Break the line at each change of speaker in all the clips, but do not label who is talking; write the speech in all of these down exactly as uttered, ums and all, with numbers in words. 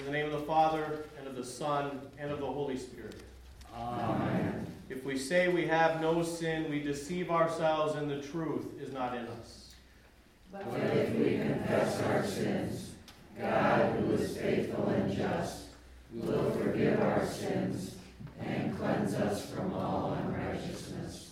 In the name of the Father, and of the Son, and of the Holy Spirit.
Amen.
If we say we have no sin, we deceive ourselves, and the truth is not in us.
But if we confess our sins, God, who is faithful and just, will forgive our sins and cleanse us from all unrighteousness.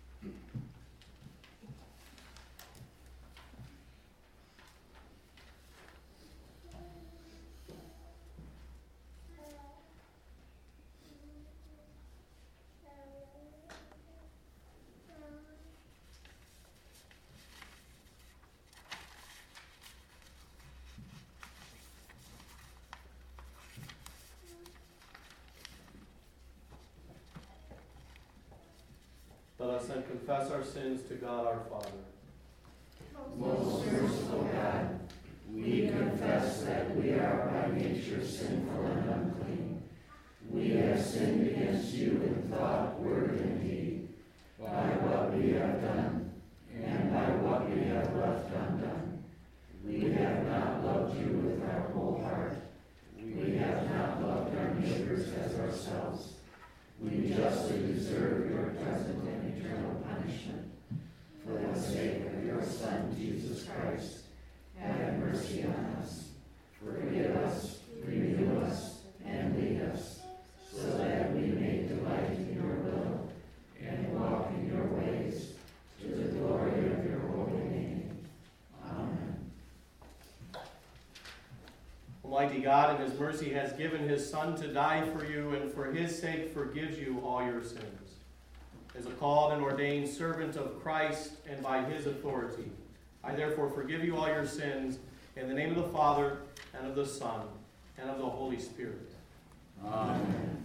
Let us then confess our sins to God our Father.
Most merciful God, we confess that we are by nature sinful and unclean. We have sinned against you in thought, word, and deed, by what we have done, and by what we have left undone. We have not loved you with our whole heart. We have not loved our neighbors as ourselves. We justly deserve your present and eternal punishment. For the sake of your Son, Jesus Christ, have mercy on us. Forgive us, renew us, and lead us, so that we may delight in your will and walk in your ways, to the glory of your holy name. Amen.
Almighty God, in his mercy, has given his Son to die for you, and for his sake forgives you all your sins. As a called and ordained servant of Christ, and by his authority, I therefore forgive you all your sins, in the name of the Father, and of the Son, and of the Holy Spirit.
Amen.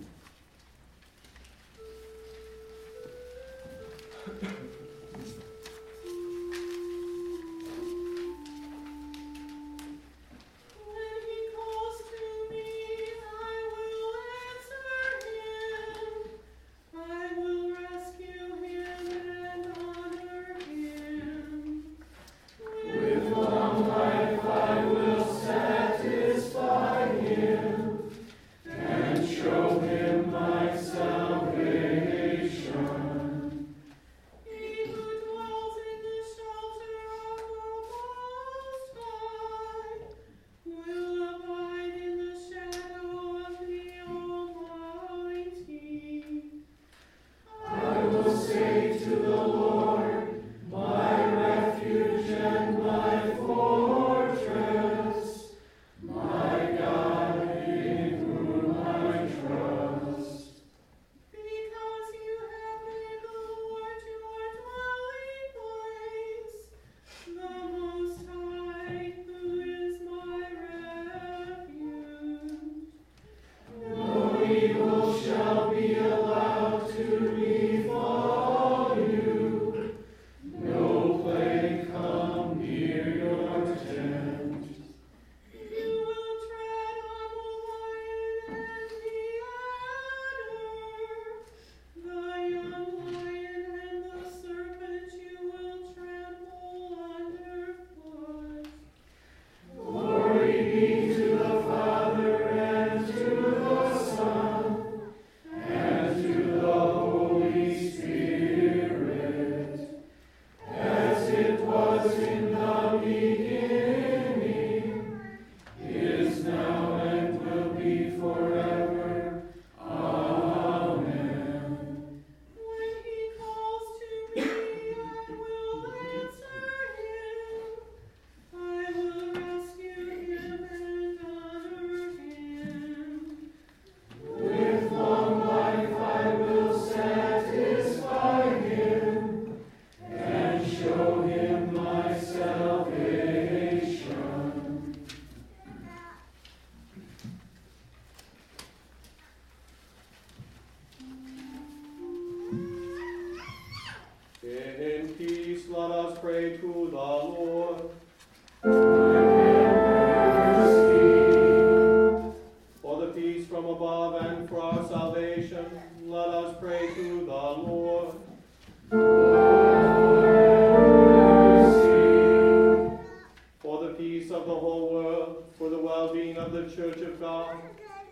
of the whole world, for the well-being of the Church of God,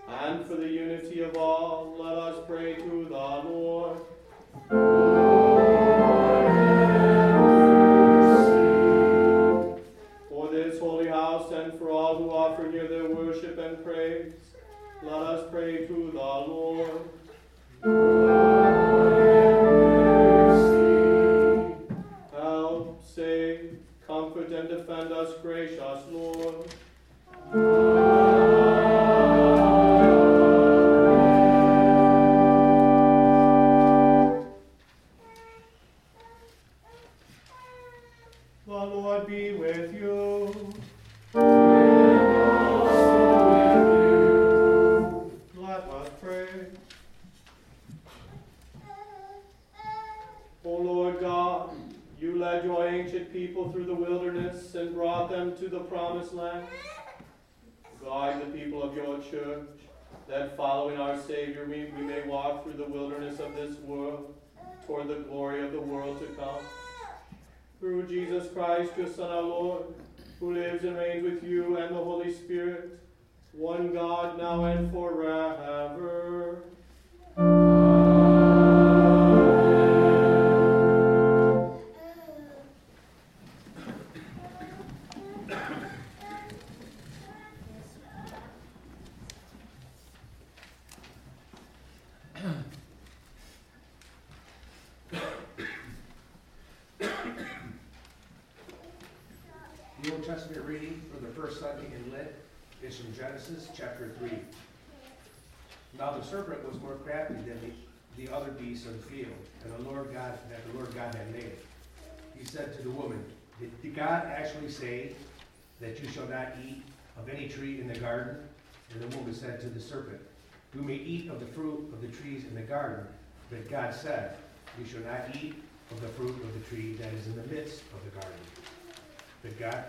And for the unity of all, let us pray to the Lord. For this holy house and for all who offer here their worship and praise, let us pray to the Lord. Help, save, comfort, and defend us, gracious Lord. The Lord be with you. And also with you. Let us pray. O Lord God, you led your ancient people through the wilderness and brought them to the promised land. Guide the people of your church, that following our Savior we, we may walk through the wilderness of this world toward the glory of the world to come. Through Jesus Christ, your Son, our Lord, who lives and reigns with you and the Holy Spirit, one God, now and forever.
The Old Testament reading for the first Sunday in Lent is from Genesis chapter three. Now the serpent was more crafty than the, the other beasts of the field, and the Lord God that the Lord God had made. He said to the woman, did, did God actually say that you shall not eat of any tree in the garden? And the woman said to the serpent, you may eat of the fruit of the trees in the garden, but God said, you shall not eat of the fruit of the tree that is in the midst of the garden. But God,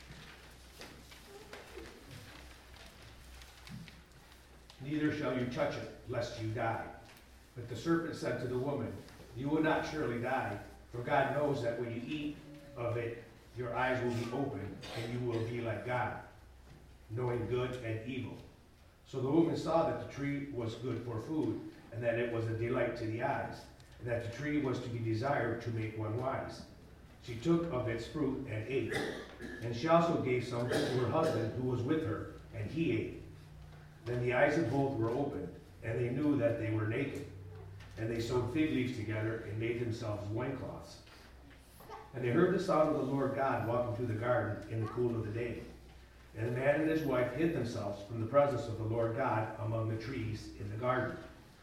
neither shall you touch it, lest you die. But the serpent said to the woman, you will not surely die, for God knows that when you eat of it, your eyes will be opened, and you will be like God, knowing good and evil. So the woman saw that the tree was good for food, and that it was a delight to the eyes, and that the tree was to be desired to make one wise. She took of its fruit and ate, and she also gave some to her husband who was with her, and he ate. Then the eyes of both were opened, and they knew that they were naked. And they sewed fig leaves together and made themselves loincloths. And they heard the sound of the Lord God walking through the garden in the cool of the day. And the man and his wife hid themselves from the presence of the Lord God among the trees in the garden.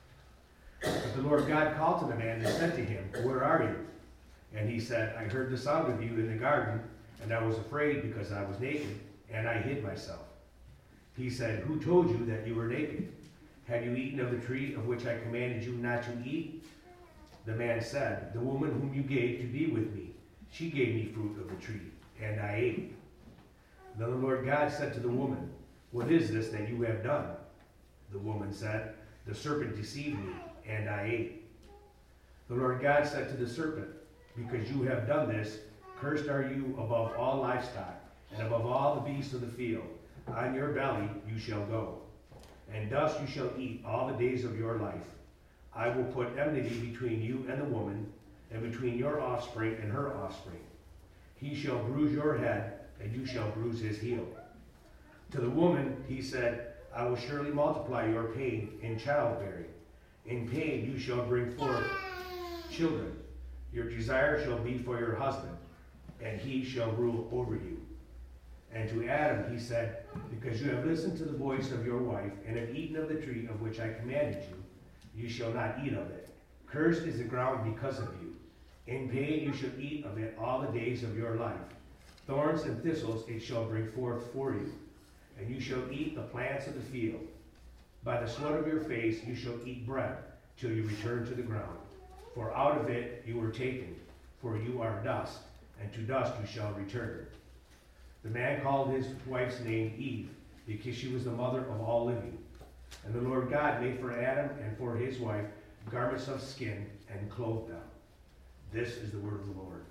But the Lord God called to the man and said to him, where are you? And he said, I heard the sound of you in the garden, and I was afraid because I was naked, and I hid myself. He said, who told you that you were naked? Have you eaten of the tree of which I commanded you not to eat? The man said, the woman whom you gave to be with me, she gave me fruit of the tree, and I ate. Then the Lord God said to the woman, what is this that you have done? The woman said, the serpent deceived me, and I ate. The Lord God said to the serpent, because you have done this, cursed are you above all livestock, and above all the beasts of the field. On your belly you shall go, and dust you shall eat all the days of your life. I will put enmity between you and the woman, and between your offspring and her offspring. He shall bruise your head, and you shall bruise his heel. To the woman he said, I will surely multiply your pain in childbearing. In pain you shall bring forth children. Your desire shall be for your husband, and he shall rule over you. And to Adam he said, because you have listened to the voice of your wife, and have eaten of the tree of which I commanded you, you shall not eat of it. Cursed is the ground because of you. In pain you shall eat of it all the days of your life. Thorns and thistles it shall bring forth for you, and you shall eat the plants of the field. By the sweat of your face you shall eat bread, till you return to the ground. For out of it you were taken, for you are dust, and to dust you shall return. The man called his wife's name Eve, because she was the mother of all living. And the Lord God made for Adam and for his wife garments of skin, and clothed them. This is the word of the Lord.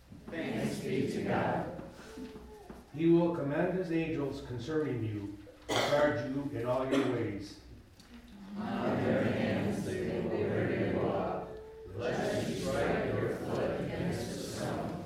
Thanks be to God.
He will command his angels concerning you, guard you in all your ways.
On their hands they will bear you up, lest you strike your foot against a stone.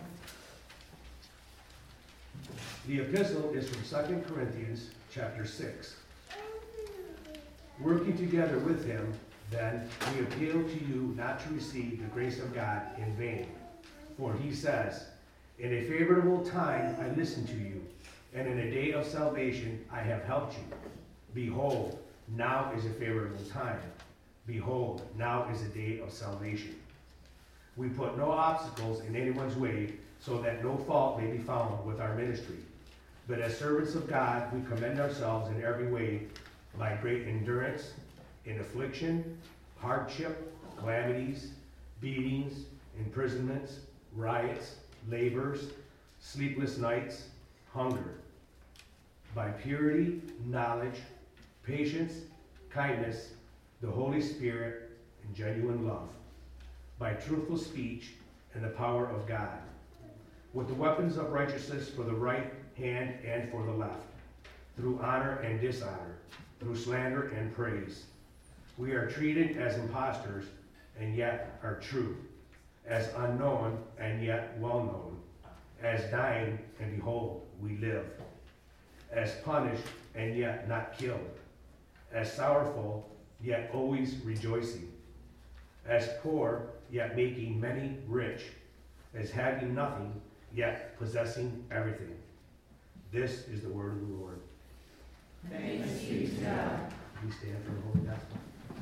The epistle is from Second Corinthians chapter six. Working together with him, then, we appeal to you not to receive the grace of God in vain. For he says, in a favorable time I listened to you, and in a day of salvation I have helped you. Behold, now is a favorable time. Behold, now is a day of salvation. We put no obstacles in anyone's way, so that no fault may be found with our ministry. But as servants of God, we commend ourselves in every way by great endurance, in affliction, hardship, calamities, beatings, imprisonments, riots, labors, sleepless nights, hunger, by purity, knowledge, patience, kindness, the Holy Spirit, and genuine love, by truthful speech and the power of God, with the weapons of righteousness for the right hand and for the left, through honor and dishonor, through slander and praise. We are treated as impostors and yet are true, as unknown and yet well known, as dying and behold, we live, as punished and yet not killed, as sorrowful yet always rejoicing, as poor yet making many rich, as having nothing yet possessing everything. This is the word of the Lord.
Thanks be to God.
Please stand for the Holy Gospel.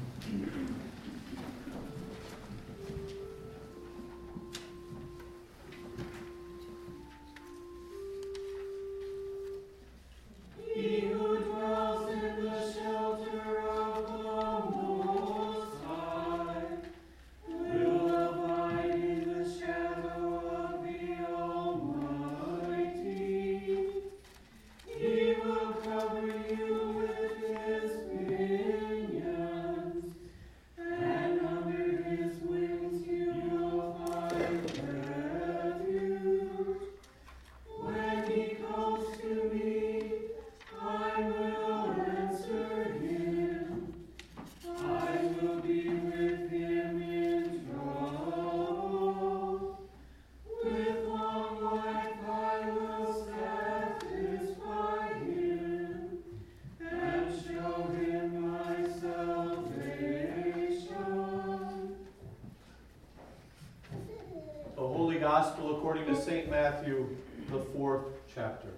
He who dwells in the shelter of the Most High will abide in the shadow of the Almighty. He will cover you with his pinions, and under his wings you will find refuge. When he calls to me, I will answer him. I will be with him in trouble. With long life I will satisfy him and show him my salvation.
The Holy Gospel according to Saint Matthew, the fourth chapter.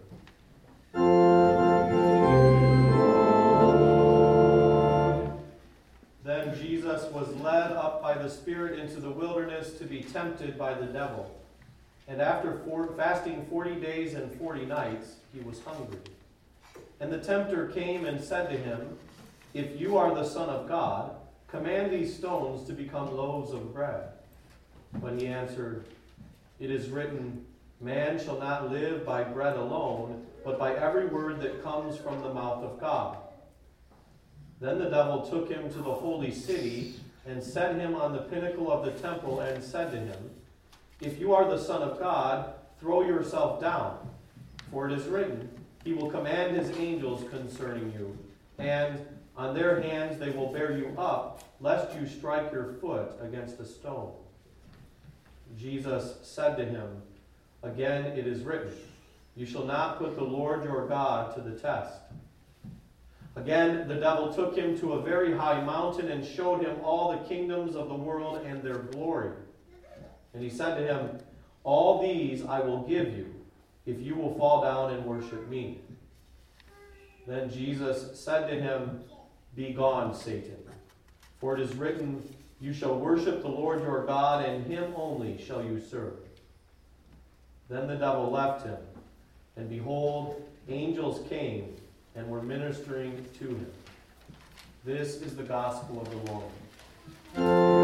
Then Jesus was led up by the Spirit into the wilderness to be tempted by the devil. And after four, fasting forty days and forty nights, he was hungry. And the tempter came and said to him, if you are the Son of God, command these stones to become loaves of bread. But he answered, it is written, man shall not live by bread alone, but by every word that comes from the mouth of God. Then the devil took him to the holy city and set him on the pinnacle of the temple and said to him, if you are the Son of God, throw yourself down. For it is written, he will command his angels concerning you, and on their hands they will bear you up, lest you strike your foot against a stone. Jesus said to him, again it is written, you shall not put the Lord your God to the test. Again the devil took him to a very high mountain and showed him all the kingdoms of the world and their glory. And he said to him, all these I will give you, if you will fall down and worship me. Then Jesus said to him, begone, Satan, for it is written, you shall worship the Lord your God, and him only shall you serve. Then the devil left him, and behold, angels came and were ministering to him. This is the gospel of the Lord.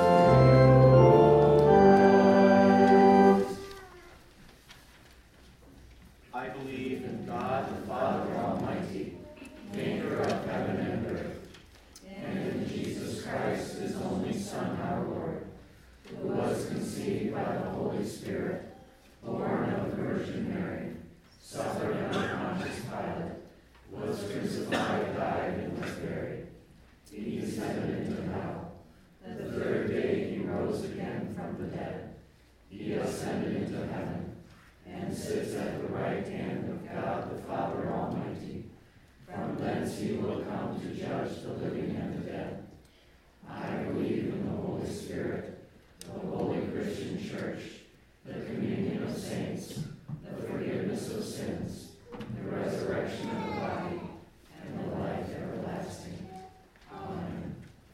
I believe in God, the Father Almighty,
Maker of heaven and earth, and in Jesus Christ, his only Son, our Lord, who was conceived by the Holy Spirit, born of the Virgin Mary, suffered under Pontius Pilate, was crucified. crucified, died, and was buried. He descended into hell. The third day he rose again from the dead. He ascended into heaven, and sits at the right hand of God the Father Almighty. From thence he will come to judge the living and the dead. I believe in the Holy Spirit, the holy Christian Church, the communion of saints, the forgiveness of sins, the resurrection of the body, and the life everlasting. Amen.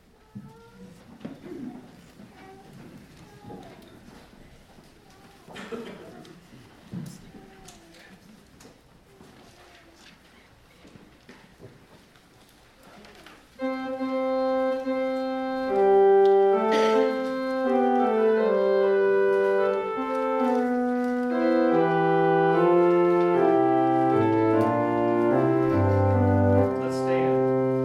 Let's stand.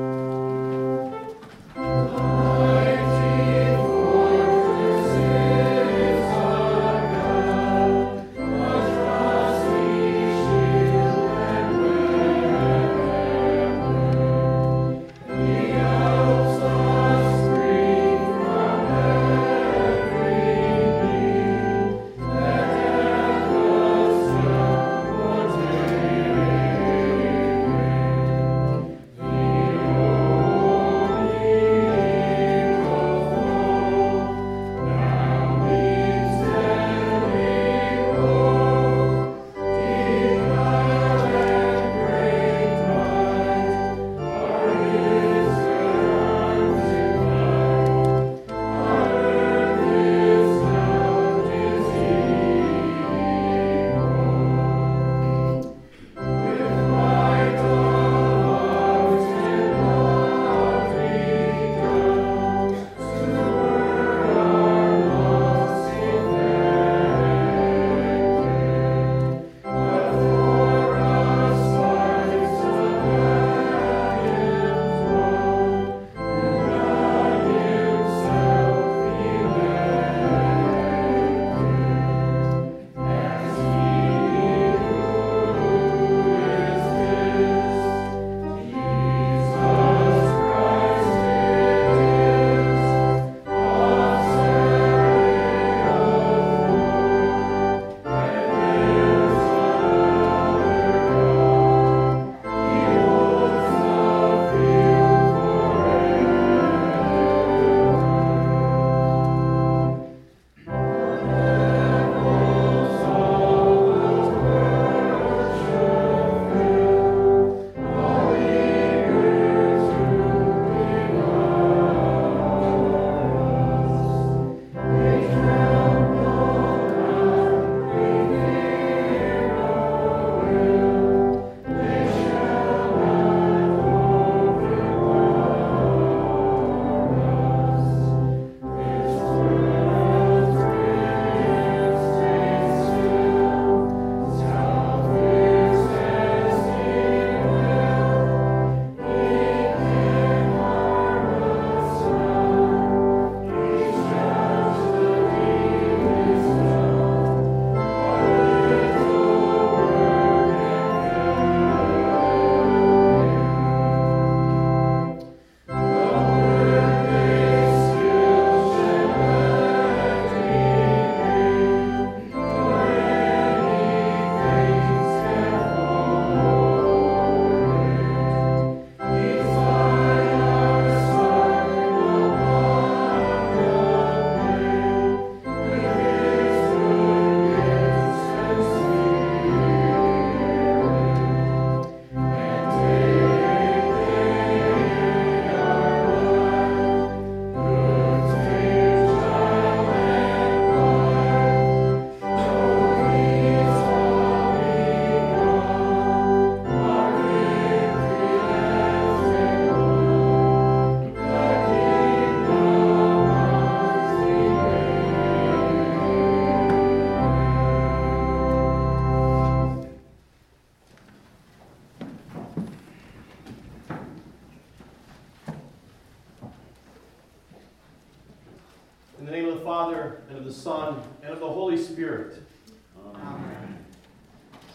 In the name of the Father, and of the Son, and of the Holy Spirit.
Amen.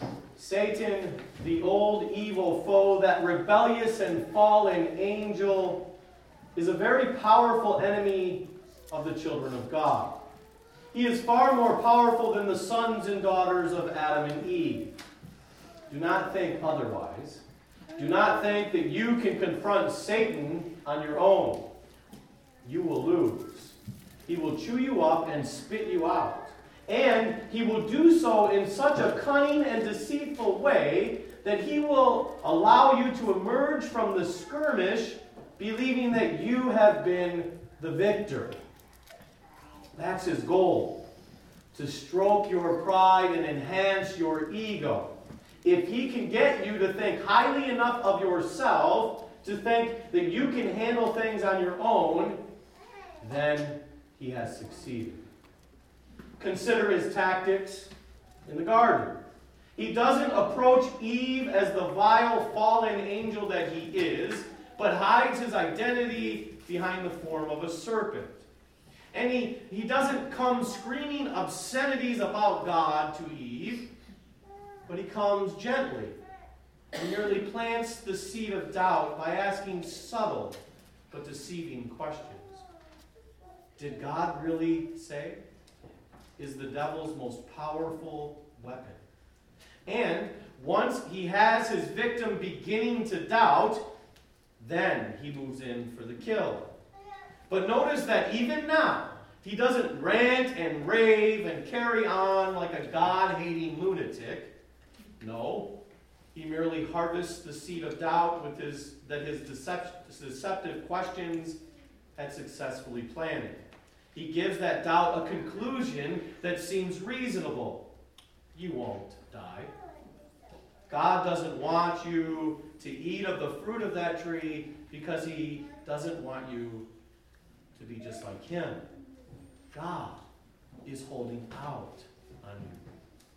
Satan, the old evil foe, that rebellious and fallen angel, is a very powerful enemy of the children of God. He is far more powerful than the sons and daughters of Adam and Eve. Do not think otherwise. Do not think that you can confront Satan on your own. You will lose. He will chew you up and spit you out. And he will do so in such a cunning and deceitful way that he will allow you to emerge from the skirmish believing that you have been the victor. That's his goal, to stroke your pride and enhance your ego. If he can get you to think highly enough of yourself, to think that you can handle things on your own, then he has succeeded. Consider his tactics in the garden. He doesn't approach Eve as the vile fallen angel that he is, but hides his identity behind the form of a serpent. And he, he doesn't come screaming obscenities about God to Eve, but he comes gently and merely plants the seed of doubt by asking subtle but deceiving questions. Did God really say? Is the devil's most powerful weapon. And once he has his victim beginning to doubt, then he moves in for the kill. But notice that even now, he doesn't rant and rave and carry on like a God-hating lunatic. No, he merely harvests the seed of doubt with his, that his decept, deceptive questions had successfully planted. He gives that doubt a conclusion that seems reasonable. You won't die. God doesn't want you to eat of the fruit of that tree because he doesn't want you to be just like him. God is holding out on you.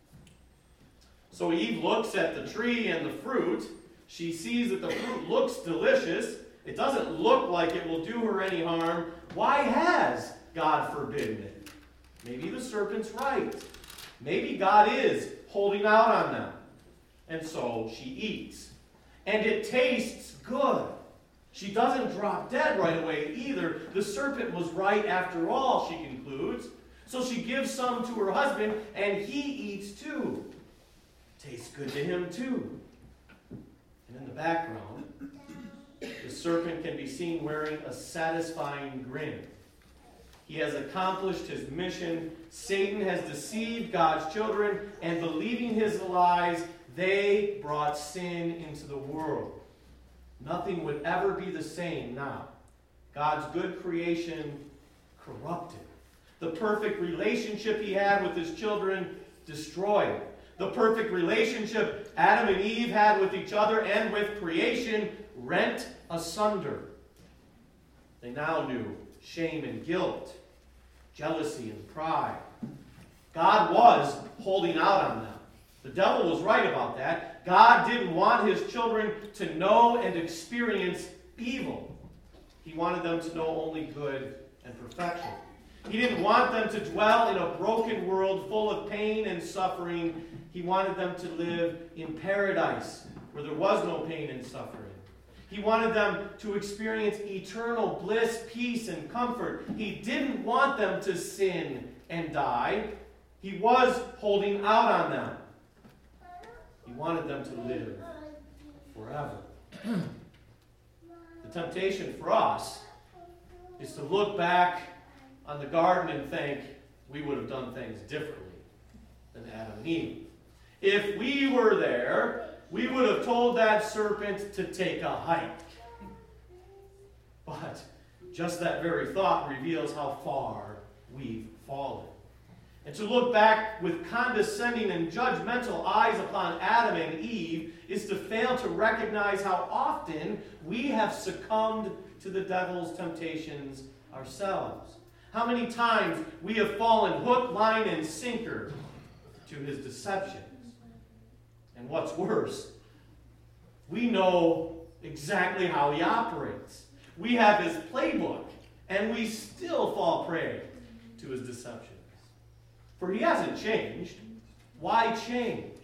So Eve looks at the tree and the fruit. She sees that the fruit looks delicious. It doesn't look like it will do her any harm. Why has God forbidden it? Maybe the serpent's right. Maybe God is holding out on them. And so she eats. And it tastes good. She doesn't drop dead right away either. The serpent was right after all, she concludes. So she gives some to her husband, and he eats too. Tastes good to him too. And in the background, the serpent can be seen wearing a satisfying grin. He has accomplished his mission. Satan has deceived God's children, and believing his lies, they brought sin into the world. Nothing would ever be the same now. God's good creation corrupted. The perfect relationship he had with his children destroyed. The perfect relationship Adam and Eve had with each other and with creation rent asunder. They now knew shame and guilt, jealousy and pride. God was holding out on them. The devil was right about that. God didn't want his children to know and experience evil. He wanted them to know only good and perfection. He didn't want them to dwell in a broken world full of pain and suffering. He wanted them to live in paradise where there was no pain and suffering. He wanted them to experience eternal bliss, peace, and comfort. He didn't want them to sin and die. He was holding out on them. He wanted them to live forever. The temptation for us is to look back on the garden and think we would have done things differently than Adam and Eve. If we were there, we would have told that serpent to take a hike. But just that very thought reveals how far we've fallen. And to look back with condescending and judgmental eyes upon Adam and Eve is to fail to recognize how often we have succumbed to the devil's temptations ourselves. How many times we have fallen hook, line, and sinker to his deceptions. And what's worse, we know exactly how he operates. We have his playbook, and we still fall prey to his deceptions. For he hasn't changed. Why change?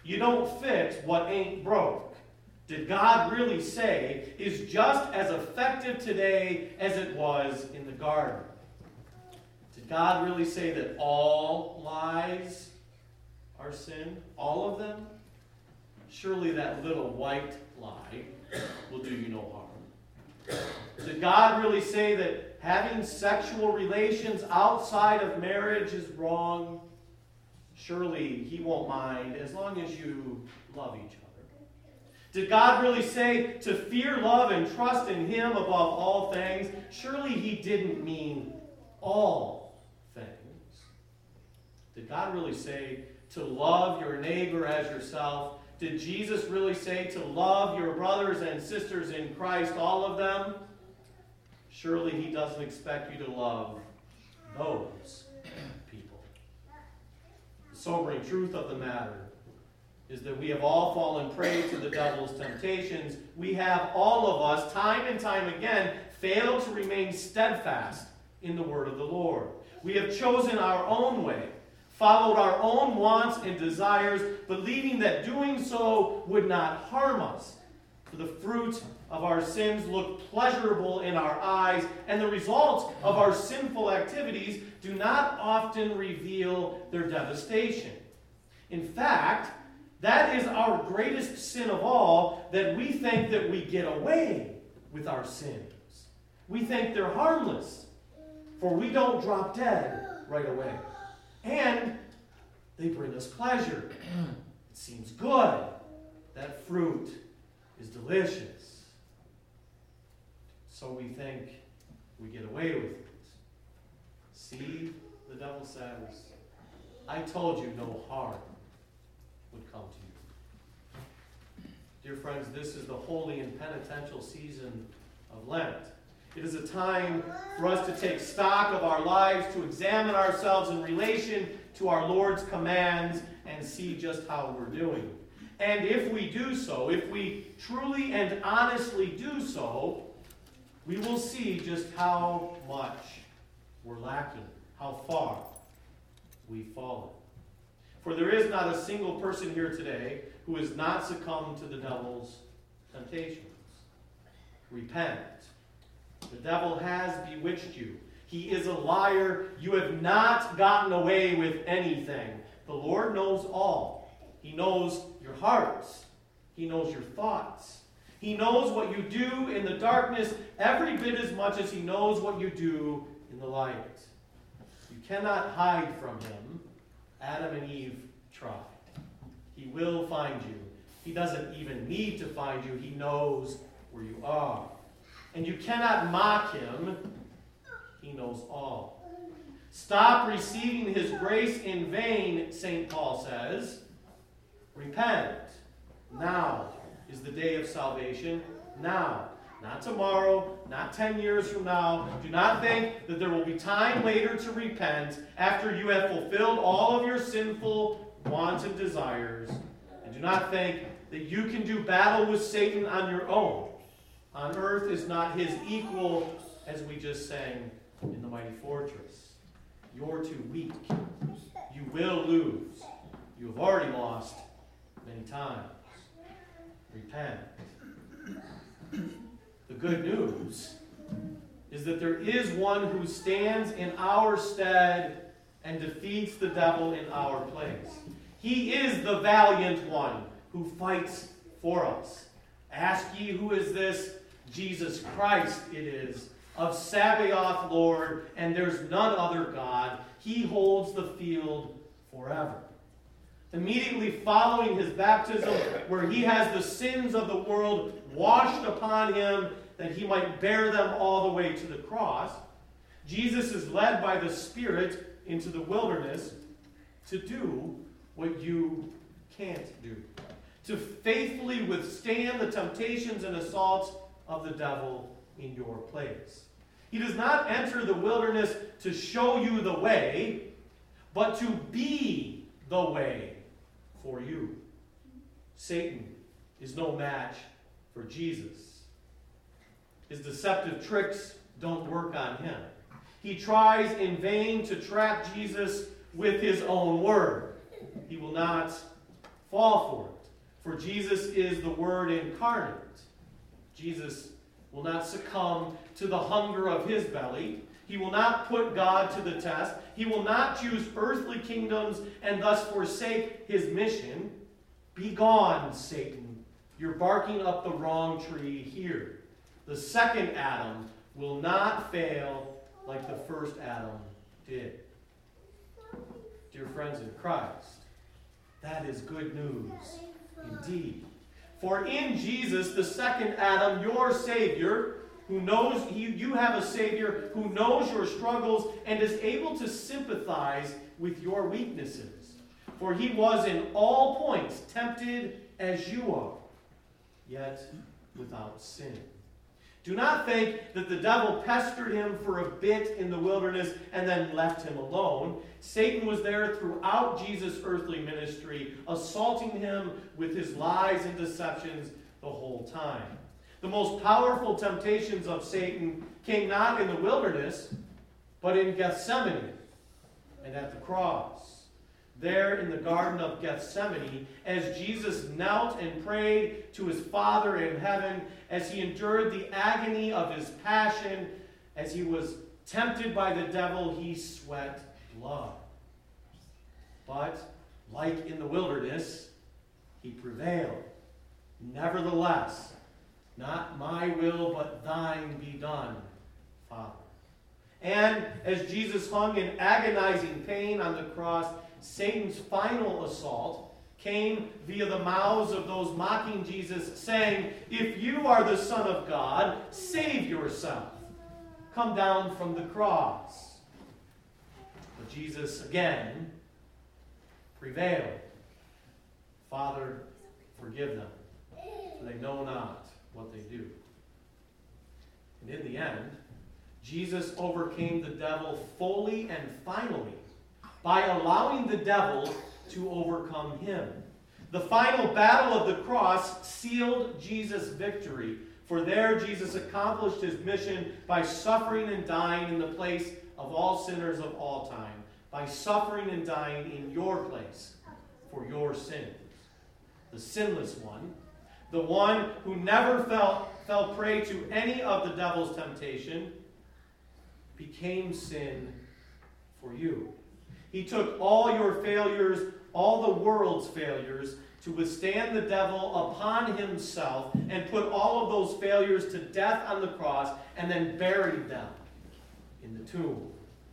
You don't fix what ain't broke. Did God really say is just as effective today as it was in the garden? Did God really say that all lies are sin? All of them? Surely that little white lie will do you no harm. Did God really say that having sexual relations outside of marriage is wrong? Surely He won't mind as long as you love each other. Did God really say to fear, love, and trust in Him above all things? Surely He didn't mean all things. Did God really say to love your neighbor as yourself? Did Jesus really say to love your brothers and sisters in Christ, all of them? Surely He doesn't expect you to love those people. The sobering truth of the matter is that we have all fallen prey to the devil's temptations. We have, all of us, time and time again, failed to remain steadfast in the word of the Lord. We have chosen our own way, followed our own wants and desires, believing that doing so would not harm us. For the fruit of our sins look pleasurable in our eyes, and the results of our sinful activities do not often reveal their devastation. In fact, that is our greatest sin of all, that we think that we get away with our sins. We think they're harmless, for we don't drop dead right away. And they bring us pleasure. It seems good. That fruit is delicious. So we think we get away with it. See, the devil says, I told you no harm would come to you. Dear friends, this is the holy and penitential season of Lent. It is a time for us to take stock of our lives, to examine ourselves in relation to our Lord's commands, and see just how we're doing. And if we do so, if we truly and honestly do so, we will see just how much we're lacking, how far we've fallen. For there is not a single person here today who has not succumbed to the devil's temptations. Repent. The devil has bewitched you. He is a liar. You have not gotten away with anything. The Lord knows all. He knows your hearts. He knows your thoughts. He knows what you do in the darkness every bit as much as He knows what you do in the light. You cannot hide from Him. Adam and Eve tried. He will find you. He doesn't even need to find you. He knows where you are. And you cannot mock Him. He knows all. Stop receiving His grace in vain, Saint Paul says. Repent. Now is the day of salvation. Now. Not tomorrow, not ten years from now. Do not think that there will be time later to repent after you have fulfilled all of your sinful wants and desires. And do not think that you can do battle with Satan on your own. On earth is not his equal, as we just sang in the mighty fortress. You're too weak. You will lose. You have already lost many times. Repent. The good news is that there is one who stands in our stead and defeats the devil in our place. He is the valiant one who fights for us. Ask ye, who is this? Jesus Christ it is, of Sabaoth Lord, and there's none other God. He holds the field forever. Immediately following his baptism, where he has the sins of the world washed upon him, that he might bear them all the way to the cross, Jesus is led by the Spirit into the wilderness to do what you can't do, to faithfully withstand the temptations and assaults of the devil in your place. He does not enter the wilderness to show you the way, but to be the way for you. Satan is no match for Jesus. His deceptive tricks don't work on him. He tries in vain to trap Jesus with his own word. He will not fall for it. For Jesus is the Word incarnate. Jesus will not succumb to the hunger of his belly. He will not put God to the test. He will not choose earthly kingdoms and thus forsake his mission. Be gone, Satan. You're barking up the wrong tree here. The second Adam will not fail like the first Adam did. Dear friends in Christ, that is good news indeed. For in Jesus, the second Adam, your Savior, who knows you, you have a Savior who knows your struggles and is able to sympathize with your weaknesses. For he was in all points tempted as you are, yet without sin. Do not think that the devil pestered him for a bit in the wilderness and then left him alone. Satan was there throughout Jesus' earthly ministry, assaulting him with his lies and deceptions the whole time. The most powerful temptations of Satan came not in the wilderness, but in Gethsemane and at the cross. There in the Garden of Gethsemane, as Jesus knelt and prayed to his Father in heaven, as he endured the agony of his passion, as he was tempted by the devil, he sweat blood. But, like in the wilderness, he prevailed. Nevertheless, not my will, but thine be done, Father. And as Jesus hung in agonizing pain on the cross, Satan's final assault came via the mouths of those mocking Jesus, saying, "If you are the Son of God, save yourself. Come down from the cross." But Jesus again prevailed. "Father, forgive them, for they know not what they do." And in the end, Jesus overcame the devil fully and finally by allowing the devil to overcome him. The final battle of the cross sealed Jesus' victory, for there Jesus accomplished his mission by suffering and dying in the place of all sinners of all time, by suffering and dying in your place for your sins. The sinless one, the one who never fell, fell prey to any of the devil's temptation, became sin for you. He took all your failures, all the world's failures, to withstand the devil upon himself and put all of those failures to death on the cross and then buried them in the tomb.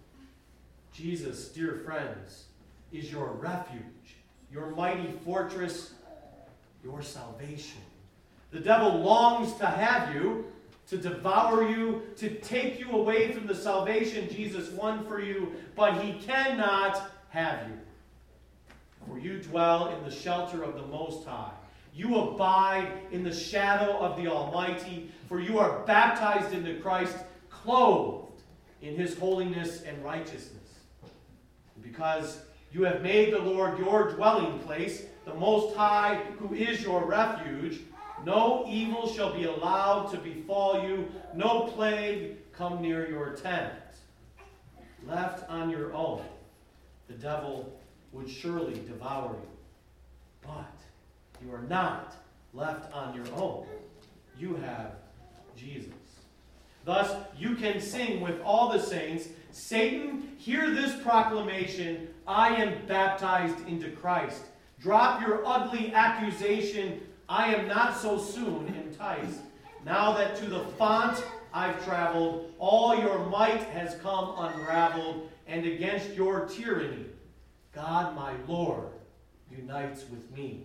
Jesus, dear friends, is your refuge, your mighty fortress, your salvation. The devil longs to have you, to devour you, to take you away from the salvation Jesus won for you, but he cannot have you. For you dwell in the shelter of the Most High. You abide in the shadow of the Almighty, for you are baptized into Christ, clothed in his holiness and righteousness. And because you have made the Lord your dwelling place, the Most High, who is your refuge, no evil shall be allowed to befall you, no plague come near your tent. Left on your own, the devil would surely devour you. But you are not left on your own. You have Jesus. Thus, you can sing with all the saints, "Satan, hear this proclamation, I am baptized into Christ. Drop your ugly accusation, I am not so soon enticed. Now that to the font I've traveled, all your might has come unraveled, and against your tyranny, God my Lord unites with me."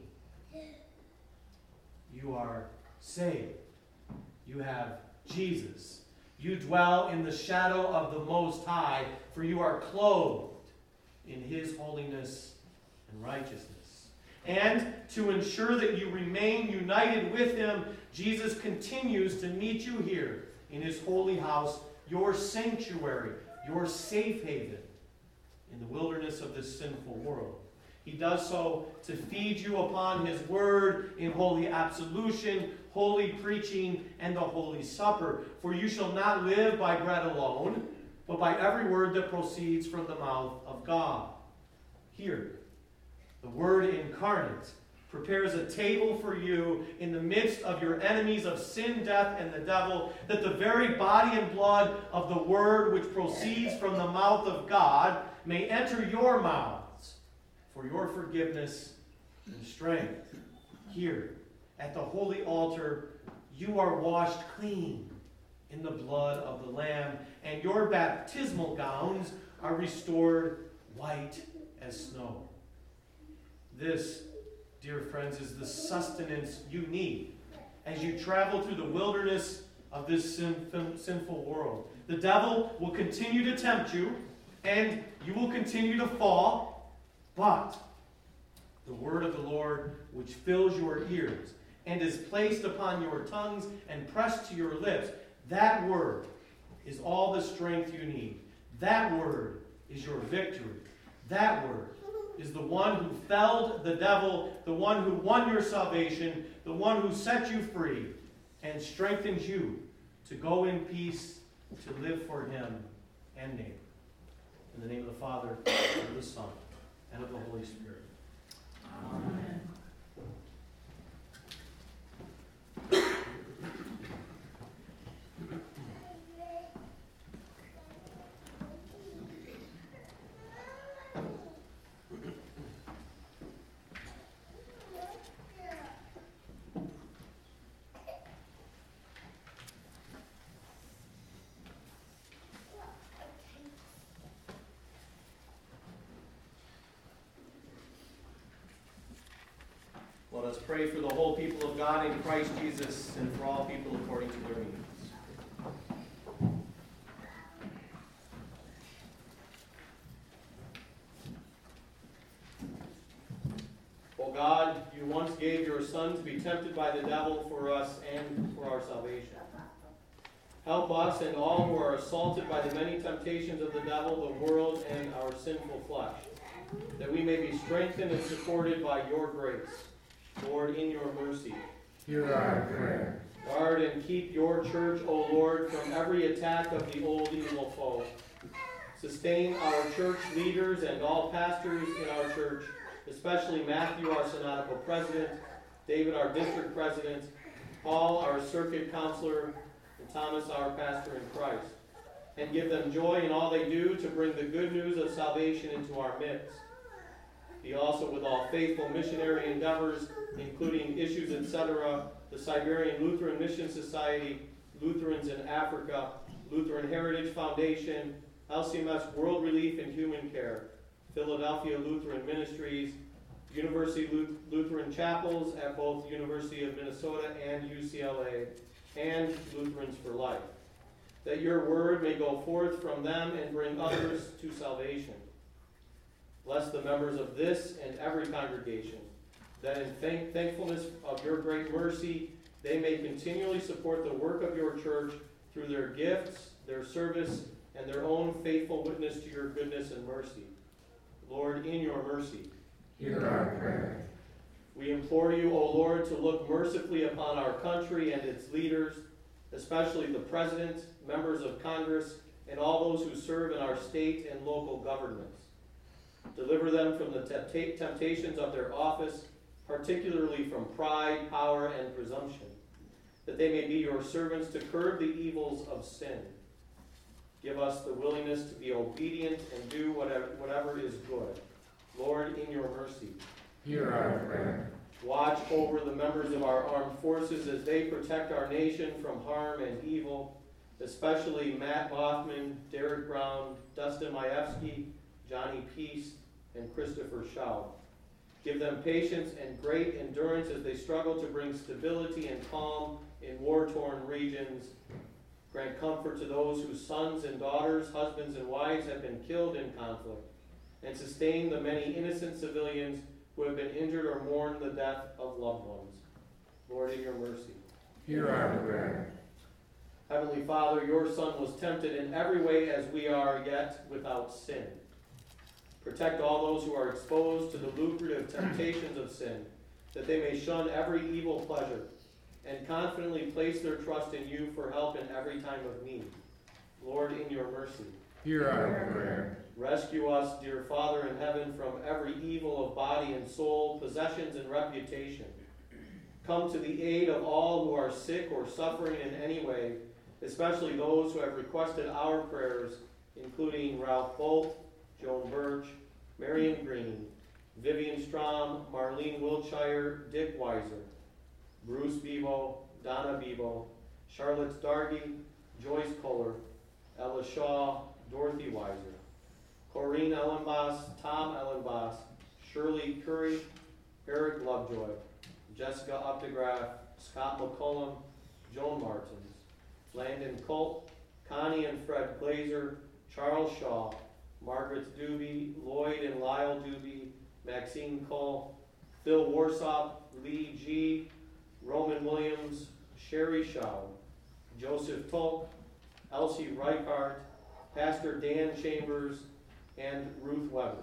You are saved. You have Jesus. You dwell in the shadow of the Most High, for you are clothed in his holiness and righteousness. And to ensure that you remain united with him, Jesus continues to meet you here in his holy house, your sanctuary, your safe haven in the wilderness of this sinful world. He does so to feed you upon his word in holy absolution, holy preaching, and the Holy Supper. For you shall not live by bread alone, but by every word that proceeds from the mouth of God. Here, the Word incarnate prepares a table for you in the midst of your enemies of sin, death, and the devil, that the very body and blood of the word which proceeds from the mouth of God may enter your mouths for your forgiveness and strength. Here, at the holy altar, you are washed clean in the blood of the Lamb, and your baptismal gowns are restored white as snow. This, dear friends, is the sustenance you need as you travel through the wilderness of this sin, sinful world. The devil will continue to tempt you, and you will continue to fall, but the word of the Lord, which fills your ears and is placed upon your tongues and pressed to your lips, that word is all the strength you need. That word is your victory. That word is the one who felled the devil, the one who won your salvation, the one who set you free and strengthens you to go in peace, to live for him and neighbor. In the name of the Father, and of the Son, and of the Holy Spirit.
Amen.
Let us pray for the whole people of God in Christ Jesus and for all people according to their needs. O God, you once gave your Son to be tempted by the devil for us and for our salvation. Help us and all who are assaulted by the many temptations of the devil, the world, and our sinful flesh, that we may be strengthened and supported by your grace. Lord, in your mercy,
hear our prayer.
Guard and keep your church, O Lord, from every attack of the old evil foe. Sustain our church leaders and all pastors in our church, especially Matthew, our synodical president, David, our district president, Paul, our circuit counselor, and Thomas, our pastor in Christ. And give them joy in all they do to bring the good news of salvation into our midst. Be also with all faithful missionary endeavors, including Issues, et cetera, the Siberian Lutheran Mission Society, Lutherans in Africa, Lutheran Heritage Foundation, L C M S World Relief and Human Care, Philadelphia Lutheran Ministries, University Lutheran Chapels at both University of Minnesota and U C L A, and Lutherans for Life. That your word may go forth from them and bring others to salvation. Bless the members of this and every congregation, that in thank- thankfulness of your great mercy, they may continually support the work of your church through their gifts, their service, and their own faithful witness to your goodness and mercy. Lord, in your mercy,
hear our prayer.
We implore you, O Lord, to look mercifully upon our country and its leaders, especially the President, members of Congress, and all those who serve in our state and local governments. Deliver them from the tempt- temptations of their office, particularly from pride, power, and presumption, that they may be your servants to curb the evils of sin. Give us the willingness to be obedient and do whatever, whatever is good. Lord, in your mercy,
hear our prayer.
Watch over the members of our armed forces as they protect our nation from harm and evil, especially Matt Bothman, Derek Brown, Dustin Majewski, Johnny Peace, and Christopher Shaw. Give them patience and great endurance as they struggle to bring stability and calm in war-torn regions. Grant comfort to those whose sons and daughters, husbands and wives have been killed in conflict, and sustain the many innocent civilians who have been injured or mourn the death of loved ones. Lord, in your mercy,
hear our prayer.
Heavenly Father, your Son was tempted in every way as we are, yet without sin. Protect all those who are exposed to the lucrative temptations of sin, that they may shun every evil pleasure, and confidently place their trust in you for help in every time of need. Lord, in your mercy,
Hear our prayer.
Rescue us, dear Father in heaven, from every evil of body and soul, possessions and reputation. Come to the aid of all who are sick or suffering in any way, especially those who have requested our prayers, including Ralph Bolt, Joan Birch, Marion Green, Vivian Strom, Marlene Wiltshire, Dick Weiser, Bruce Bebo, Donna Bebo, Charlotte Dargy, Joyce Kohler, Ella Shaw, Dorothy Weiser, Corrine Ellenboss, Tom Ellenboss, Shirley Curry, Eric Lovejoy, Jessica Updegraff, Scott McCullum, Joan Martins, Landon Colt, Connie and Fred Glazer, Charles Shaw, Margaret Doobie, Lloyd and Lyle Doobie, Maxine Cole, Phil Warsop, Lee G., Roman Williams, Sherry Shaw, Joseph Tolk, Elsie Reichart, Pastor Dan Chambers, and Ruth Weber.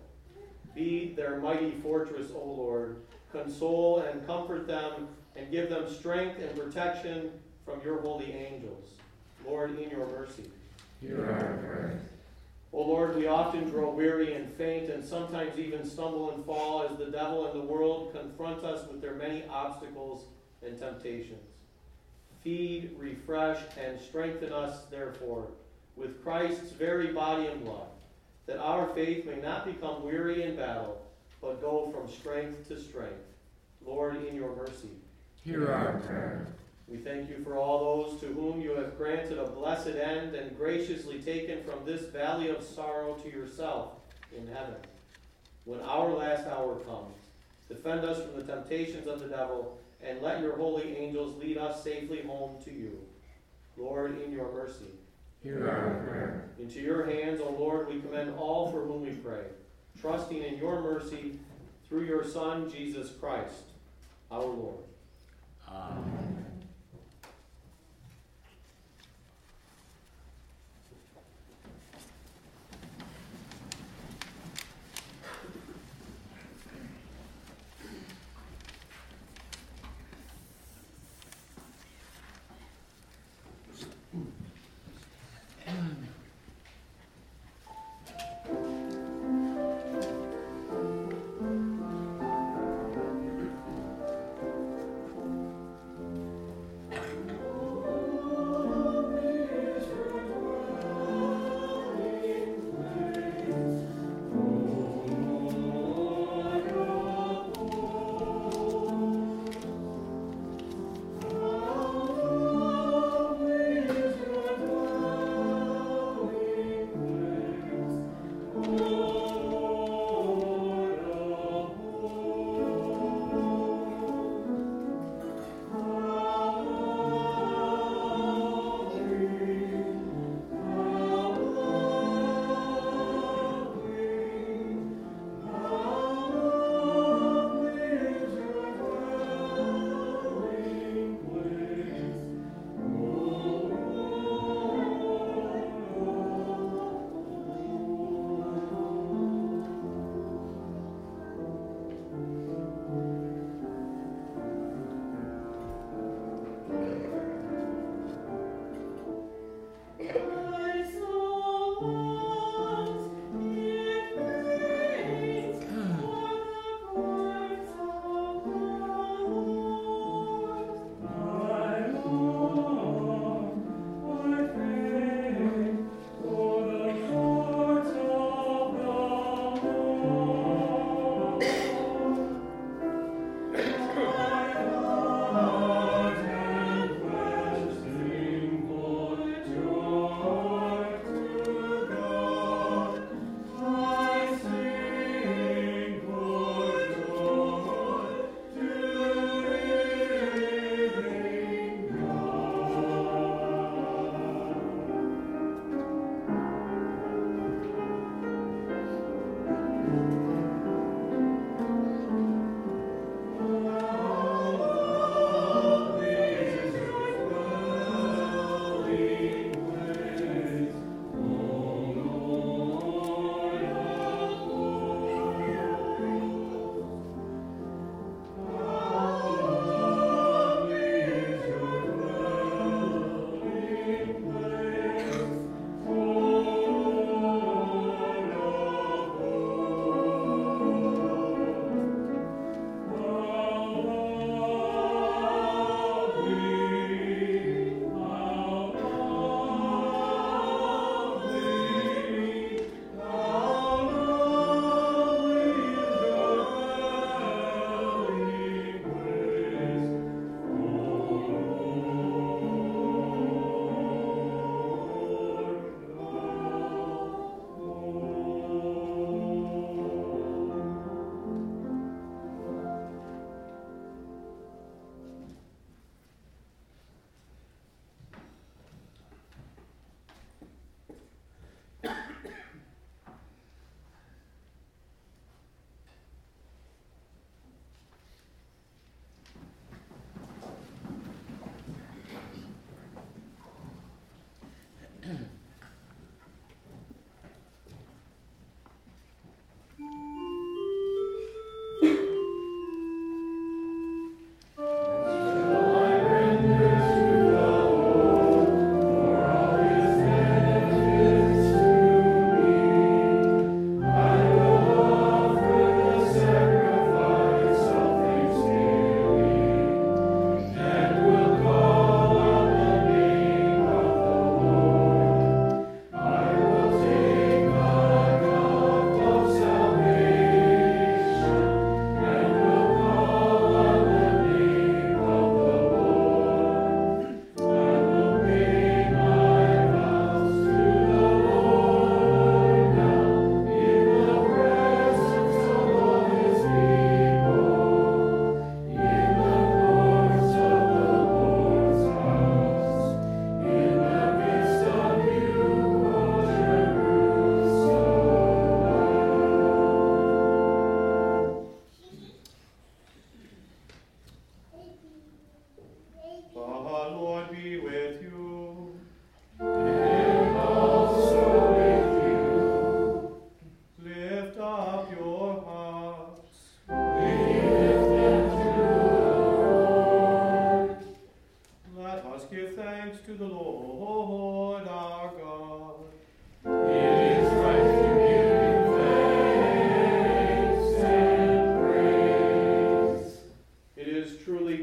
Be their mighty fortress, O Lord. Console and comfort them, and give them strength and protection from your holy angels. Lord, in your mercy.
Hear our prayer.
O Lord, we often grow weary and faint, and sometimes even stumble and fall as the devil and the world confront us with their many obstacles and temptations. Feed, refresh, and strengthen us, therefore, with Christ's very body and blood, that our faith may not become weary in battle, but go from strength to strength. Lord, in your mercy.
Hear our prayer.
We thank you for all those to whom you have granted a blessed end and graciously taken from this valley of sorrow to yourself in heaven. When our last hour comes, defend us from the temptations of the devil, and let your holy angels lead us safely home to you. Lord, in your mercy.
Hear our prayer.
Into your hands, O Lord, we commend all for whom we pray, trusting in your mercy through your Son, Jesus Christ, our Lord.
Amen.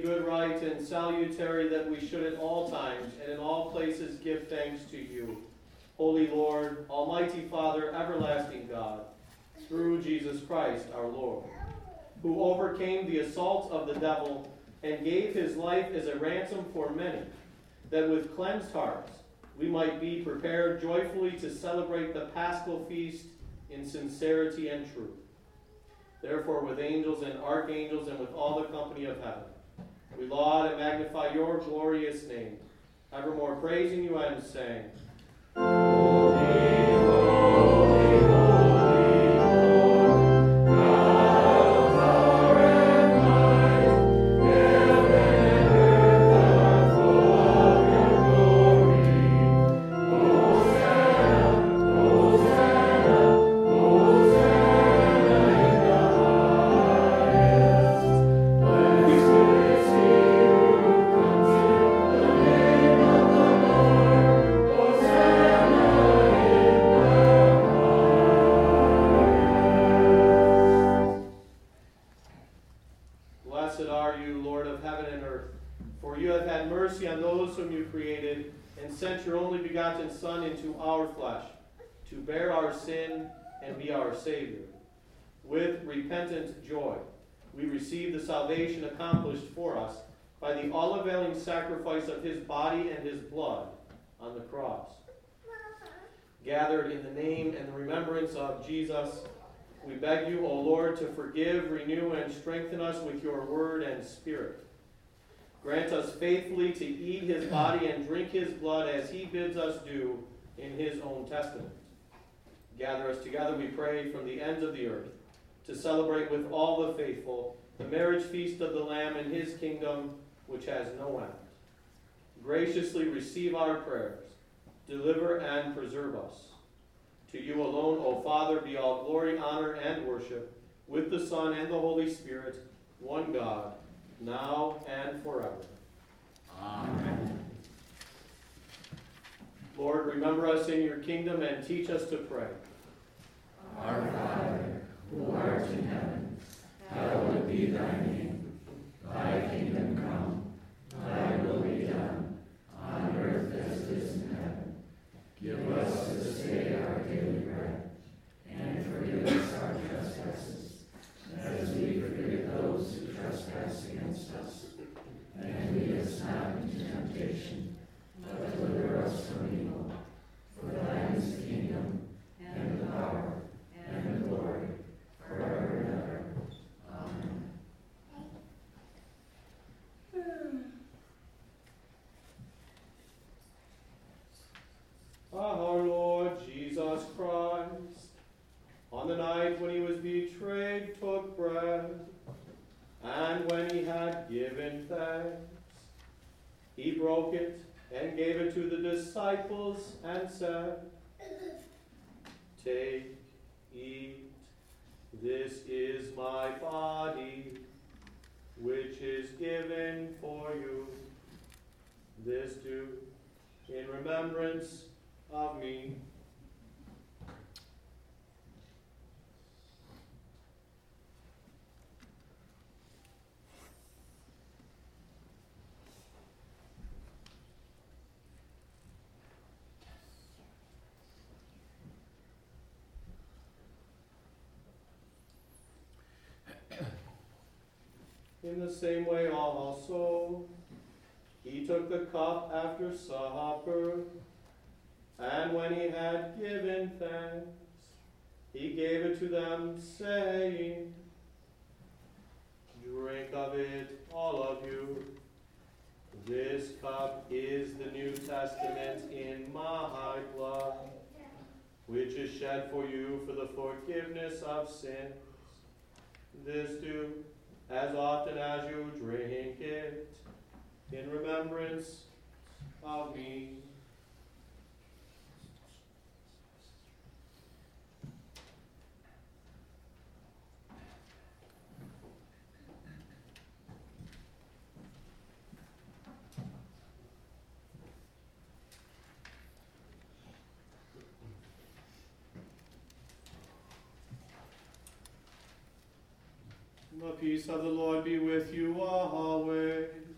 good right and salutary that we should at all times and in all places give thanks to you, Holy Lord, Almighty Father, everlasting God, through Jesus Christ our Lord, who overcame the assault of the devil and gave his life as a ransom for many, that with cleansed hearts we might be prepared joyfully to celebrate the Paschal feast in sincerity and truth. Therefore, with angels and archangels and with all the company of heaven, we laud and magnify your glorious name, evermore praising you and saying, Holy, holy, holy, Lord, God of power and might, heaven and earth are full of your glory. Hosanna, Hosanna, Hosanna in the highest. Blessed is he who comes in the name of the Lord. Hosanna in the highest. Blessed are you, Lord of heaven and earth, for you have had mercy on those whom you created, and sent your only begotten Son into our flesh, to bear our sin and be our Savior. With repentant joy, we receive the salvation accomplished for us by the all-availing sacrifice of his body and his blood on the cross. Gathered in the name and the remembrance of Jesus, we beg you, O Lord, to forgive, renew, and strengthen us with your word and spirit. Grant us faithfully to eat his body and drink his blood as he bids us do in his own testament. Gather us together, we pray, from the ends of the earth, to celebrate with all the faithful the marriage feast of the Lamb in his kingdom, which has no end. Graciously receive our prayers, deliver and preserve us. To you alone, O Father, be all glory, honor, and worship, with the Son and the Holy Spirit, one God, now and forever.
Amen.
Lord, remember us in your kingdom and teach us to pray.
Our Father, who art in heaven, hallowed be thy name. Thy kingdom come, thy will be done, on earth as it is in heaven. Give us this day our daily bread, and forgive us our trespasses, as we forgive those who trespass against us. And lead us not into temptation, but deliver us from evil. For thine is the kingdom, and the power, and the glory, forever and ever. Amen.
Our Lord Jesus Christ, on the night when he was betrayed, took bread, and when he had given thanks, he broke it and gave it to the disciples and said, Take, eat, this is my body, which is given for you. This do in remembrance of me. In the same way also, he took the cup after supper, and when he had given thanks, he gave it to them, saying, Drink of it, all of you. This cup is the New Testament in my blood, which is shed for you for the forgiveness of sins. This do as often as you drink it, in remembrance of me. The peace of the Lord be with you always.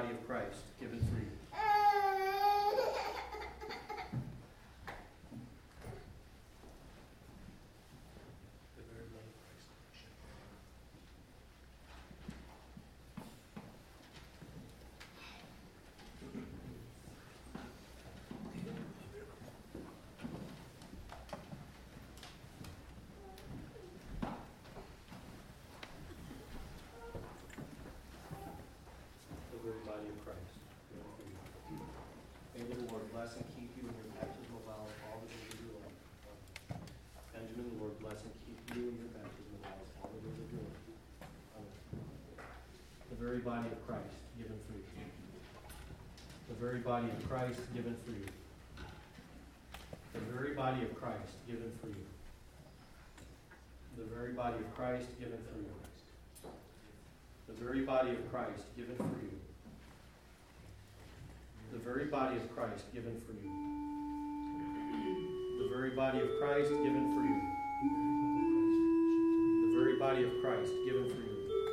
body of Christ given for you. Body of Christ. May the Lord bless and keep you in your baptismal vows all the days of your life. Benjamin, the Lord bless and keep you in your baptismal vows all the days of your life. Amen. The very body of Christ given for you. The very body of Christ given for you. The very body of Christ given for you. The very body of Christ given for you. The very body of Christ given for you. The very body of Christ given for you. The very body of Christ given for you. The very body of Christ given for you.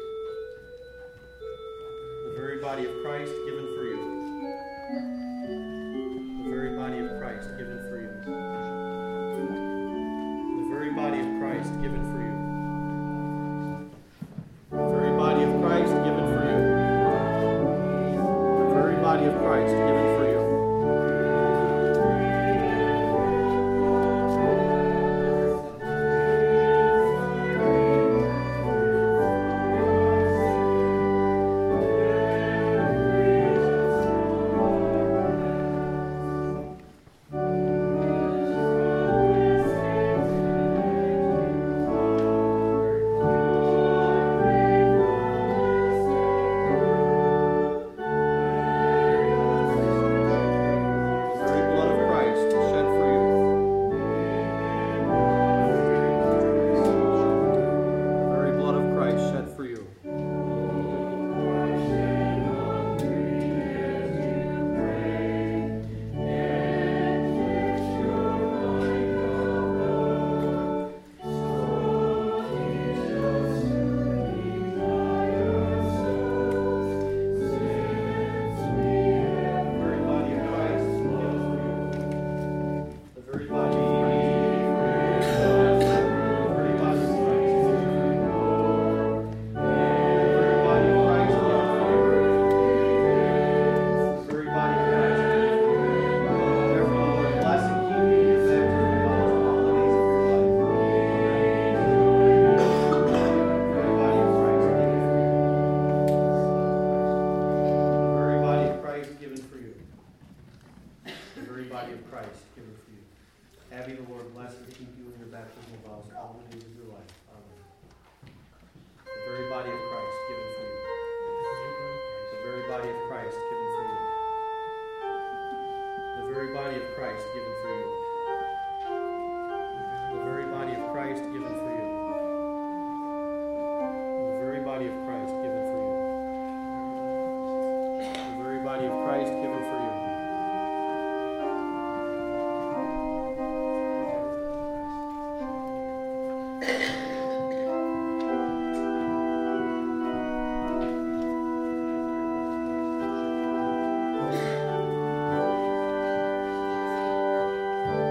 The very body of Christ given for you. The very body of Christ given for you. The very body of Christ given for you. The very body of Christ given for you. The very body of Christ given for you.
Thank you.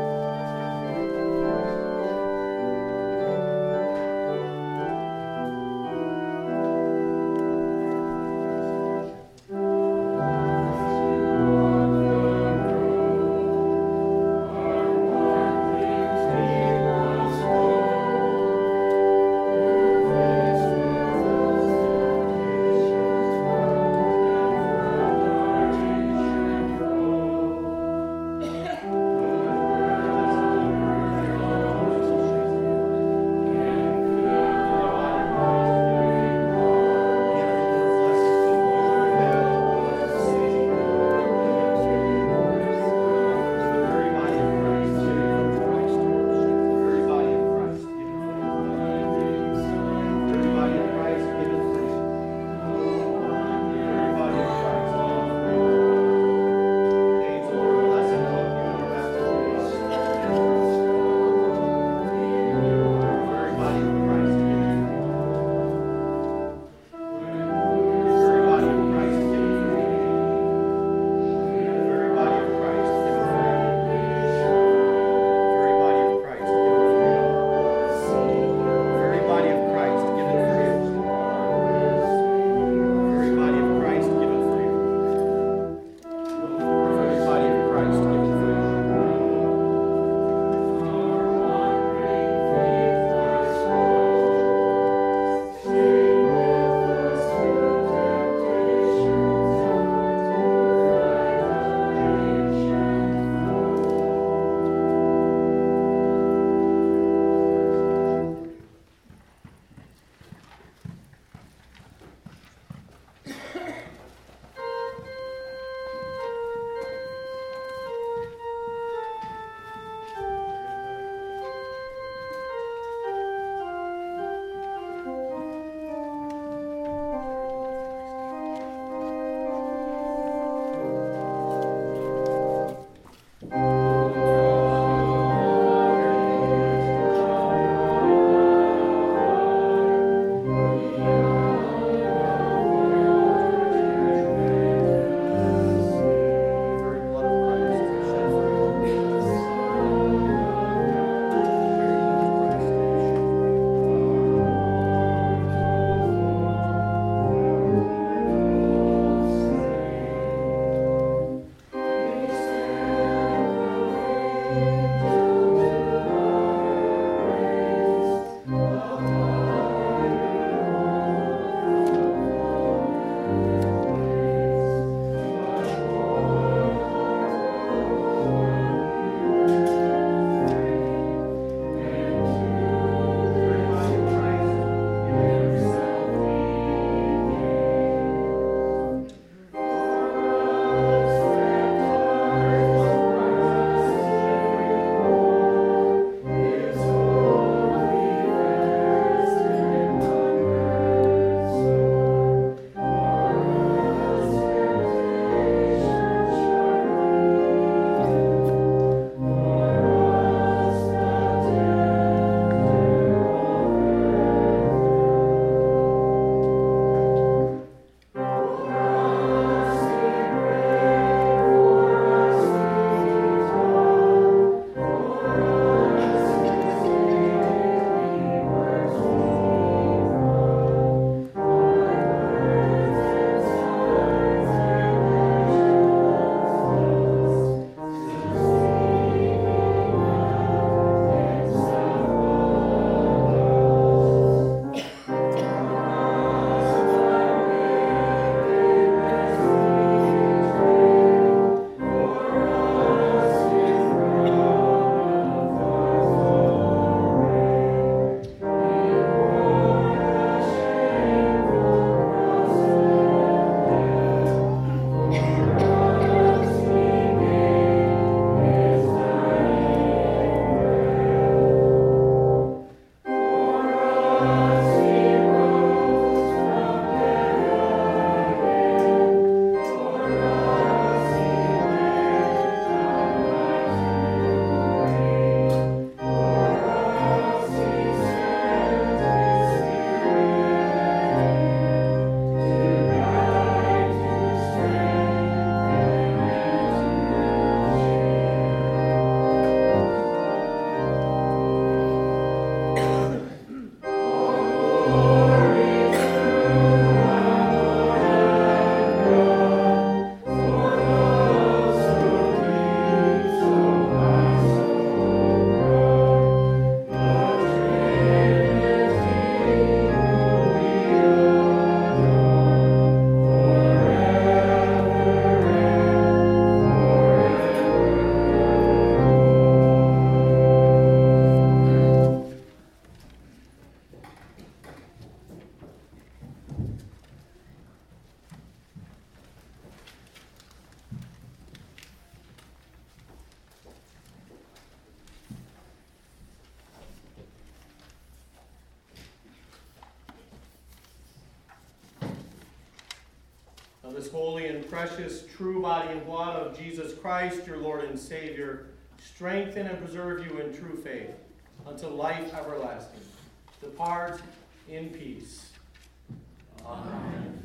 this holy and precious true body and blood of Jesus Christ, your Lord and Savior, strengthen and preserve you in true faith unto life everlasting. Depart in peace. Amen.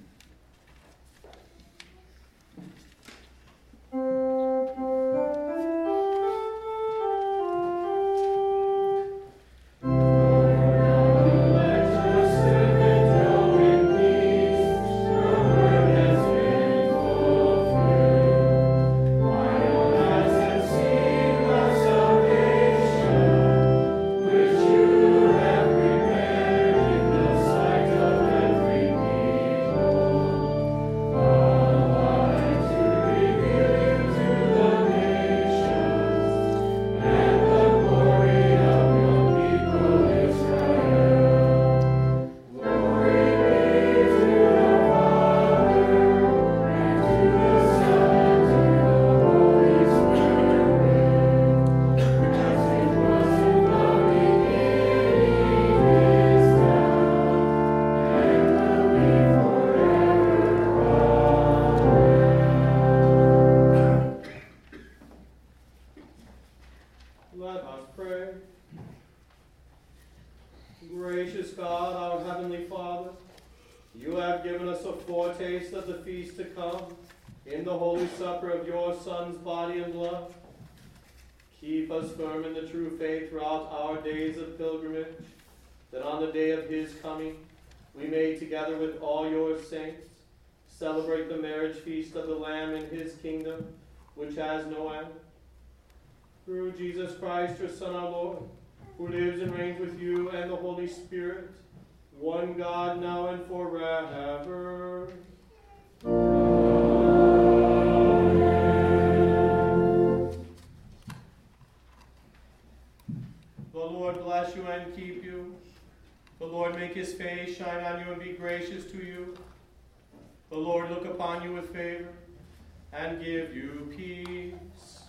Let us pray. Gracious God, our Heavenly Father, you have given us a foretaste of the feast to come in the holy supper of your Son's body and blood. Keep us firm in the true faith throughout our days of pilgrimage, that on the day of his coming we may, together with all your saints, celebrate the marriage feast of the Lamb in his kingdom, which has no end. Through Jesus Christ, your Son, our Lord, who lives and reigns with you and the Holy Spirit, one God, now and forever. The Lord bless you and keep you. The Lord make his face shine on you and be gracious to you. The Lord look upon you with favor and give you peace.